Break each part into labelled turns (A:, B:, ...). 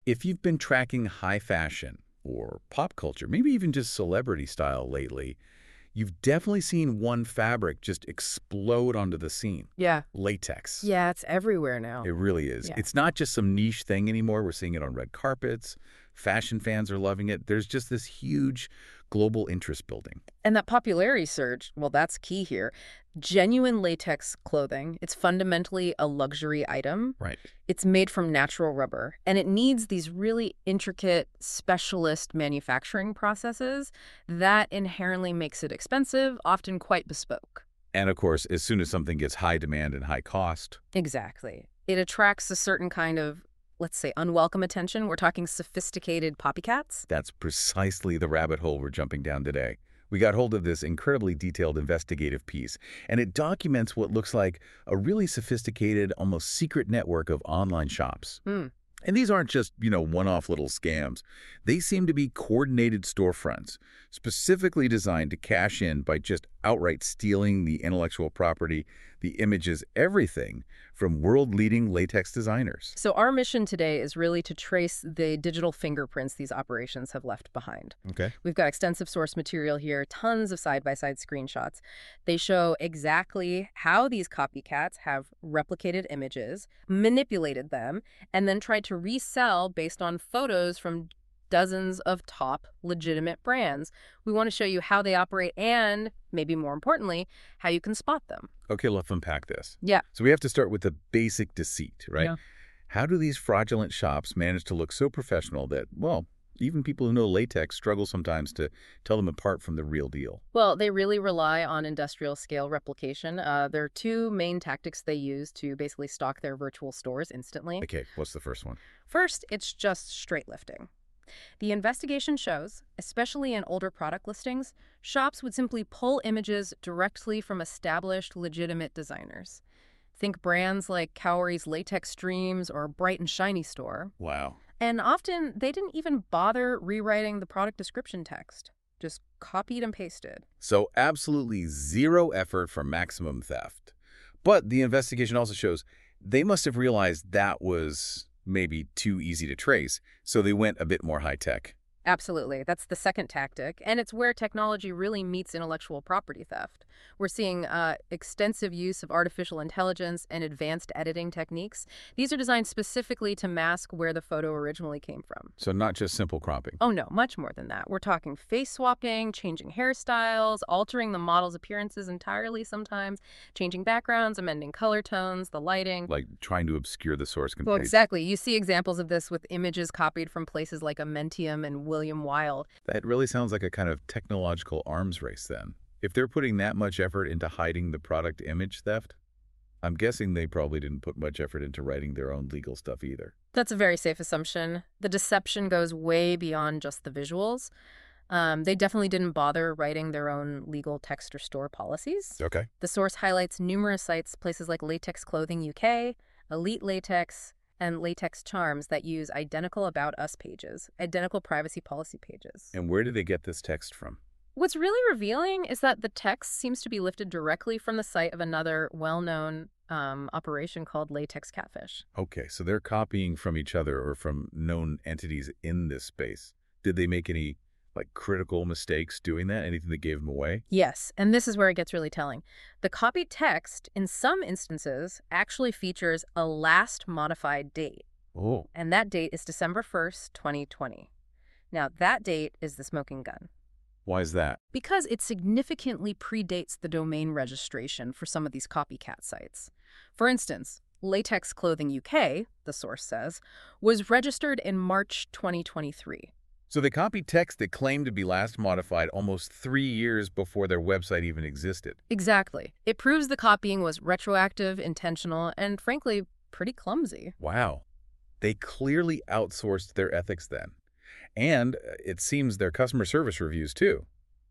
A: If you've been tracking high fashion or pop culture, maybe even just celebrity style lately, you've definitely seen one fabric just explode onto the scene.
B: Yeah.
A: Latex.
B: Yeah, it's everywhere now.
A: It really is.
B: Yeah.
A: It's not just some niche thing anymore. We're seeing it on red carpets. Fashion fans are loving it. There's just this huge global interest building.
B: And that popularity surge, well, that's key here. Genuine latex clothing, it's fundamentally a luxury item.
A: Right.
B: It's made from natural rubber, and it needs these really intricate specialist manufacturing processes that inherently makes it expensive, often quite bespoke.
A: And of course, as soon as something gets high demand and high cost,
B: Exactly. It attracts a certain kind of, let's say, unwelcome attention. We're talking sophisticated copycats.
A: that's precisely the rabbit hole we're jumping down today. We got hold of this incredibly detailed investigative piece, and it documents what looks like a really sophisticated, almost secret network of online shops.
B: Hmm.
A: And these aren't just, one-off little scams. They seem to be coordinated storefronts, specifically designed to cash in by just outright stealing the intellectual property, the images, everything from world-leading latex designers.
B: So our mission today is really to trace the digital fingerprints these operations have left behind.
A: Okay.
B: We've got extensive source material here, tons of side-by-side screenshots. They show exactly how these copycats have replicated images, manipulated them, and then tried to resell based on photos from dozens of top legitimate brands. We want to show you how they operate and, maybe more importantly, how you can spot them.
A: Okay, let's unpack this.
B: Yeah.
A: So we have to start with the basic deceit, right?
B: Yeah.
A: How do these fraudulent shops manage to look so professional that, well, even people who know latex struggle sometimes to tell them apart from the real deal?
B: Well, they really rely on industrial scale replication. There are two main tactics they use to basically stock their virtual stores instantly.
A: Okay, what's the first one?
B: First, it's just straight lifting. The investigation shows, especially in older product listings, shops would simply pull images directly from established, legitimate designers. Think brands like Cowrie's Latex Dreams or Bright and Shiny store.
A: Wow.
B: And often, they didn't even bother rewriting the product description text. Just copied and pasted.
A: So absolutely zero effort for maximum theft. But the investigation also shows they must have realized that was maybe too easy to trace, so they went a bit more high-tech.
B: Absolutely. That's the second tactic, and it's where technology really meets intellectual property theft. We're seeing extensive use of artificial intelligence and advanced editing techniques. These are designed specifically to mask where the photo originally came from.
A: So not just simple cropping.
B: Oh no, much more than that. We're talking face swapping, changing hairstyles, altering the model's appearances entirely sometimes, changing backgrounds, amending color tones, the lighting.
A: Like trying to obscure the source
B: Well,
A: completely.
B: exactly. You see examples of this with images copied from places like Amentium and William Wilde.
A: That really sounds like a kind of technological arms race then. If they're putting that much effort into hiding the product image theft, I'm guessing they probably didn't put much effort into writing their own legal stuff either.
B: That's a very safe assumption. The deception goes way beyond just the visuals. They definitely didn't bother writing their own legal text or store policies.
A: Okay.
B: The source highlights numerous sites, places like Latex Clothing UK, Elite Latex, and Latex Charms that use identical About Us pages, identical privacy policy pages.
A: And where did they get this text from?
B: What's really revealing is that the text seems to be lifted directly from the site of another well-known operation called Latex Catfish.
A: Okay, so they're copying from each other or from known entities in this space. Did they make any, critical mistakes doing that? Anything that gave them away?
B: Yes, and this is where it gets really telling. The copied text, in some instances, actually features a last modified date,
A: Oh.
B: and that date is December 1st, 2020. Now, that date is the smoking gun,
A: Why is that?
B: because it significantly predates the domain registration for some of these copycat sites. For instance, Latex Clothing UK, the source says, was registered in March 2023.
A: So they copied text that claimed to be last modified almost 3 years before their website even existed.
B: Exactly. It proves the copying was retroactive, intentional, and frankly, pretty clumsy.
A: Wow. They clearly outsourced their ethics then. And it seems their customer service reviews too.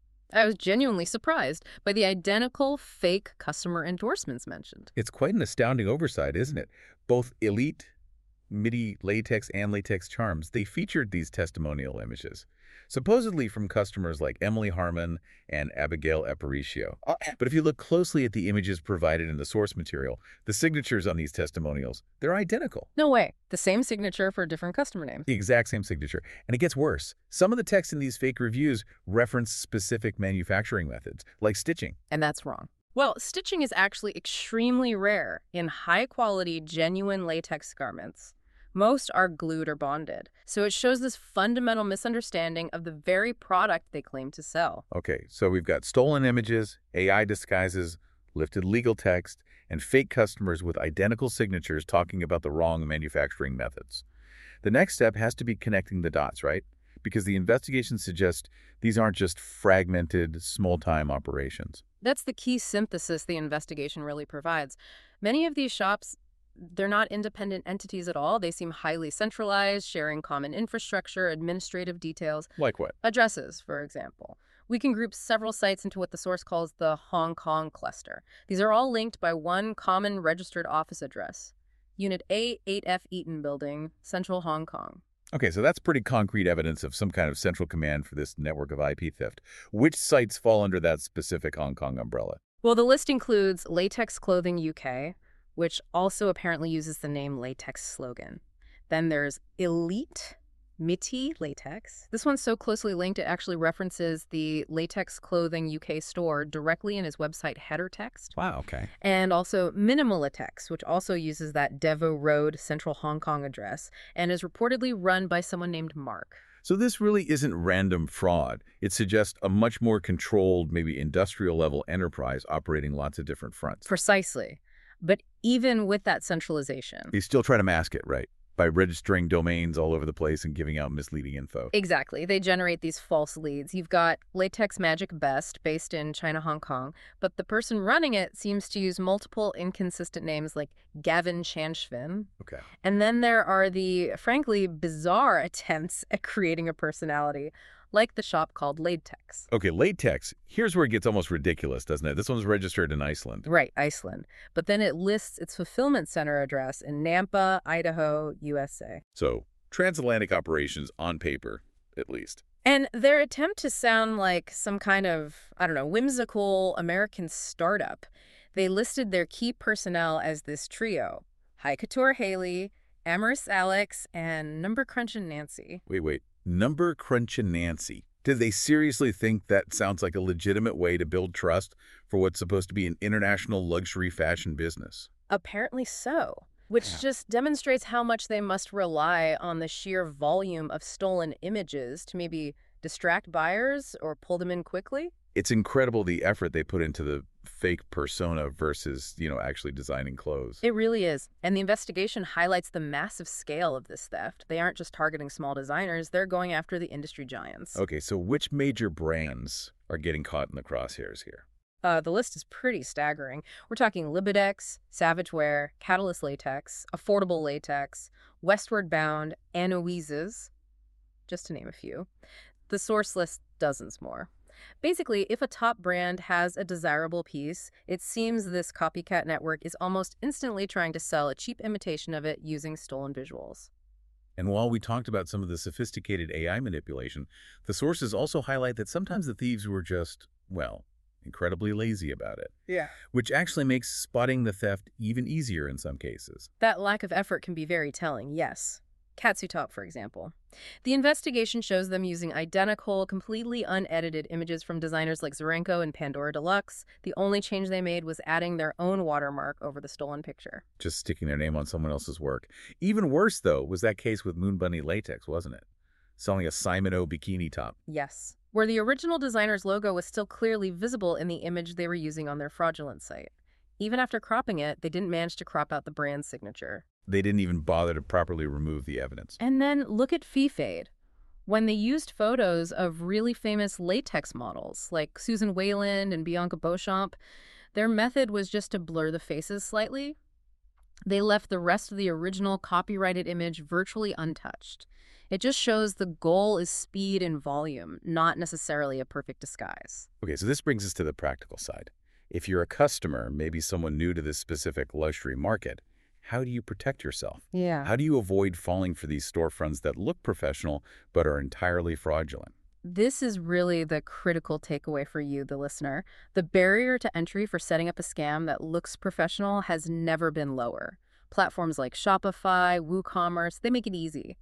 B: I was genuinely surprised by the identical fake customer endorsements mentioned.
A: It's quite an astounding oversight, isn't it? Both Elite MIDI latex and latex charms, they featured these testimonial images, supposedly from customers like Emily Harmon and Abigail Aparicio. But if you look closely at the images provided in the source material, the signatures on these testimonials, they're identical.
B: No way. The same signature for different customer names.
A: The exact same signature. And it gets worse. Some of the text in these fake reviews reference specific manufacturing methods, like stitching.
B: And that's wrong. Well, stitching is actually extremely rare in high-quality, genuine latex garments. Most are glued or bonded, so it shows this fundamental misunderstanding of the very product they claim to sell.
A: Okay, so we've got stolen images, AI disguises, lifted legal text, and fake customers with identical signatures talking about the wrong manufacturing methods. The next step has to be connecting the dots, right? Because the investigation suggests these aren't just fragmented, small-time operations.
B: That's the key synthesis the investigation really provides. Many of these shops, they're not independent entities at all. They seem highly centralized, sharing common infrastructure, administrative details.
A: Like what?
B: Addresses, for example. We can group several sites into what the source calls the Hong Kong cluster. These are all linked by one common registered office address. Unit A, 8F Eaton Building, Central Hong Kong.
A: Okay, so that's pretty concrete evidence of some kind of central command for this network of IP theft. Which sites fall under that specific Hong Kong umbrella?
B: Well, the list includes Latex Clothing UK, which also apparently uses the name Latex Slogan. Then there's Elite MIDI Latex. This one's so closely linked it actually references the Latex Clothing UK store directly in his website header text.
A: Wow, okay.
B: And also Minimalatex, which also uses that Devo Road, Central Hong Kong address, and is reportedly run by someone named Mark.
A: So this really isn't random fraud. It suggests a much more controlled, maybe industrial-level enterprise operating lots of different fronts.
B: Precisely. But even with that centralization...
A: They still try to mask it, right? By registering domains all over the place and giving out misleading info.
B: Exactly. They generate these false leads. You've got Latex Magic Best, based in China, Hong Kong, but the person running it seems to use multiple inconsistent names like Gavin Chanchvin.
A: Okay.
B: And then there are the, frankly, bizarre attempts at creating a personality, like the shop called Latex.
A: Okay, Latex. Here's where it gets almost ridiculous, doesn't it? This one's registered in Iceland.
B: Right, Iceland. But then it lists its fulfillment center address in Nampa, Idaho, USA.
A: So, transatlantic operations on paper, at least.
B: And their attempt to sound like some kind of, whimsical American startup, they listed their key personnel as this trio: High Couture Haley, Amorous Alex, and Number Crunchin' Nancy.
A: Wait. Number Crunchin' Nancy. Did they seriously think that sounds like a legitimate way to build trust for what's supposed to be an international luxury fashion business?
B: Apparently so, which just demonstrates how much they must rely on the sheer volume of stolen images to maybe distract buyers or pull them in quickly.
A: It's incredible the effort they put into the fake persona versus, actually designing clothes.
B: It really is. And the investigation highlights the massive scale of this theft. They aren't just targeting small designers, they're going after the industry giants.
A: Okay, so which major brands are getting caught in the crosshairs here?
B: The list is pretty staggering. We're talking Libidex, Savage Wear, Catalyst Latex, Affordable Latex, Westward Bound, Anoises, just to name a few. The source lists dozens more. Basically, if a top brand has a desirable piece, it seems this copycat network is almost instantly trying to sell a cheap imitation of it using stolen visuals.
A: And while we talked about some of the sophisticated AI manipulation, the sources also highlight that sometimes the thieves were just, incredibly lazy about it.
B: Yeah.
A: Which actually makes spotting the theft even easier in some cases.
B: That lack of effort can be very telling, yes. Katsutop, for example. The investigation shows them using identical, completely unedited images from designers like Zarenko and Pandora Deluxe. The only change they made was adding their own watermark over the stolen picture.
A: Just sticking their name on someone else's work. Even worse, though, was that case with Moon Bunny Latex, wasn't it? Selling a Simon O bikini top.
B: Yes. Where the original designer's logo was still clearly visible in the image they were using on their fraudulent site. Even after cropping it, they didn't manage to crop out the brand signature.
A: They didn't even bother to properly remove the evidence.
B: And then look at Fee-Fade. When they used photos of really famous latex models like Susan Wayland and Bianca Beauchamp, their method was just to blur the faces slightly. They left the rest of the original copyrighted image virtually untouched. It just shows the goal is speed and volume, not necessarily a perfect disguise.
A: Okay, so this brings us to the practical side. If you're a customer, maybe someone new to this specific luxury market, how do you protect yourself?
B: Yeah.
A: How do you avoid falling for these storefronts that look professional but are entirely fraudulent?
B: This is really the critical takeaway for you, the listener. The barrier to entry for setting up a scam that looks professional has never been lower. Platforms like Shopify, WooCommerce, they make it easy.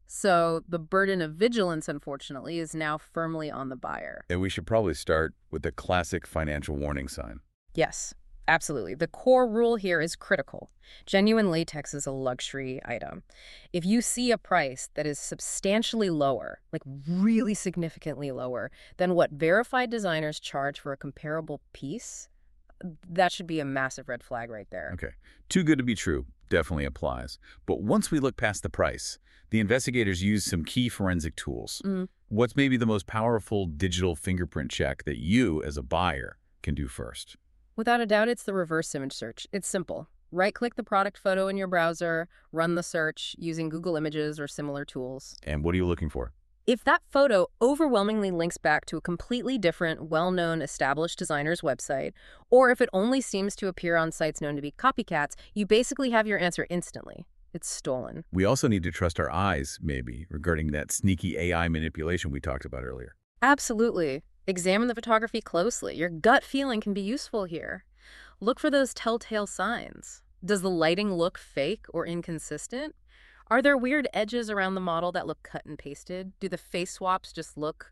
B: So the burden of vigilance, unfortunately, is now firmly on the buyer.
A: And we should probably start with the classic financial warning sign.
B: Yes, absolutely. The core rule here is critical. Genuine latex is a luxury item. If you see a price that is substantially lower, like really significantly lower, than what verified designers charge for a comparable piece, that should be a massive red flag right there.
A: Okay. Too good to be true definitely applies. But once we look past the price, the investigators used some key forensic tools. What's maybe the most powerful digital fingerprint check that you, as a buyer, can do first?
B: Without a doubt, it's the reverse image search. It's simple. Right-click the product photo in your browser, run the search using Google Images or similar tools.
A: And what are you looking for?
B: If that photo overwhelmingly links back to a completely different, well-known, established designer's website, or if it only seems to appear on sites known to be copycats, you basically have your answer instantly. It's stolen.
A: We also need to trust our eyes, maybe, regarding that sneaky AI manipulation we talked about earlier.
B: Absolutely. Examine the photography closely. Your gut feeling can be useful here. Look for those telltale signs. Does the lighting look fake or inconsistent? Are there weird edges around the model that look cut and pasted? Do the face swaps just look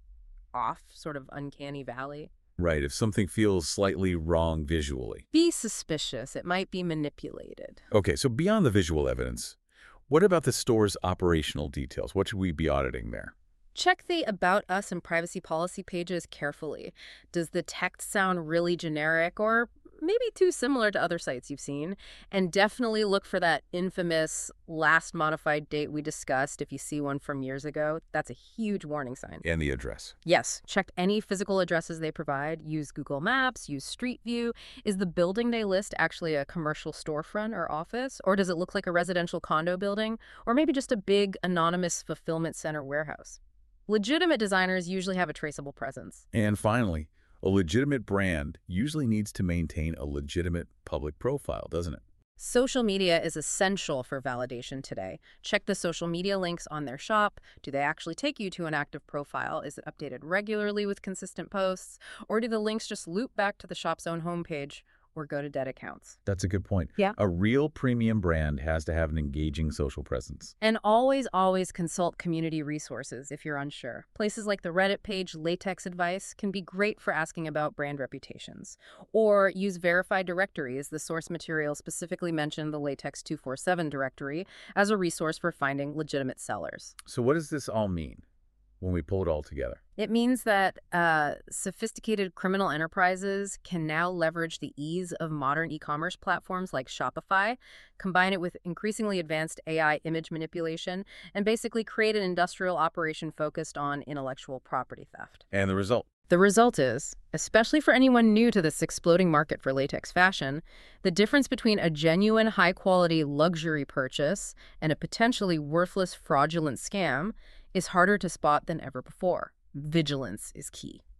B: off, sort of uncanny valley?
A: Right, if something feels slightly wrong visually.
B: Be suspicious. It might be manipulated.
A: Okay, so beyond the visual evidence, what about the store's operational details? What should we be auditing there?
B: Check the About Us and privacy policy pages carefully. Does the text sound really generic or maybe too similar to other sites you've seen? And definitely look for that infamous last modified date we discussed if you see one from years ago. That's a huge warning sign.
A: And the address.
B: Yes, check any physical addresses they provide. Use Google Maps, use Street View. Is the building they list actually a commercial storefront or office? Or does it look like a residential condo building? Or maybe just a big anonymous fulfillment center warehouse? Legitimate designers usually have a traceable presence.
A: And finally, a legitimate brand usually needs to maintain a legitimate public profile, doesn't it?
B: Social media is essential for validation today. Check the social media links on their shop. Do they actually take you to an active profile? Is it updated regularly with consistent posts? Or do the links just loop back to the shop's own homepage or go to dead accounts?
A: That's a good point.
B: Yeah.
A: A real premium brand has to have an engaging social presence.
B: And always, always consult community resources if you're unsure. Places like the Reddit page Latex Advice can be great for asking about brand reputations. Or use verified directories. The source material specifically mentioned the Latex 247 directory as a resource for finding legitimate sellers.
A: So what does this all mean when we pull it all together?
B: It means that sophisticated criminal enterprises can now leverage the ease of modern e-commerce platforms like Shopify, combine it with increasingly advanced AI image manipulation, and basically create an industrial operation focused on intellectual property theft.
A: And the result?
B: The result is, especially for anyone new to this exploding market for latex fashion, the difference between a genuine high-quality luxury purchase and a potentially worthless fraudulent scam is harder to spot than ever before. Vigilance is key.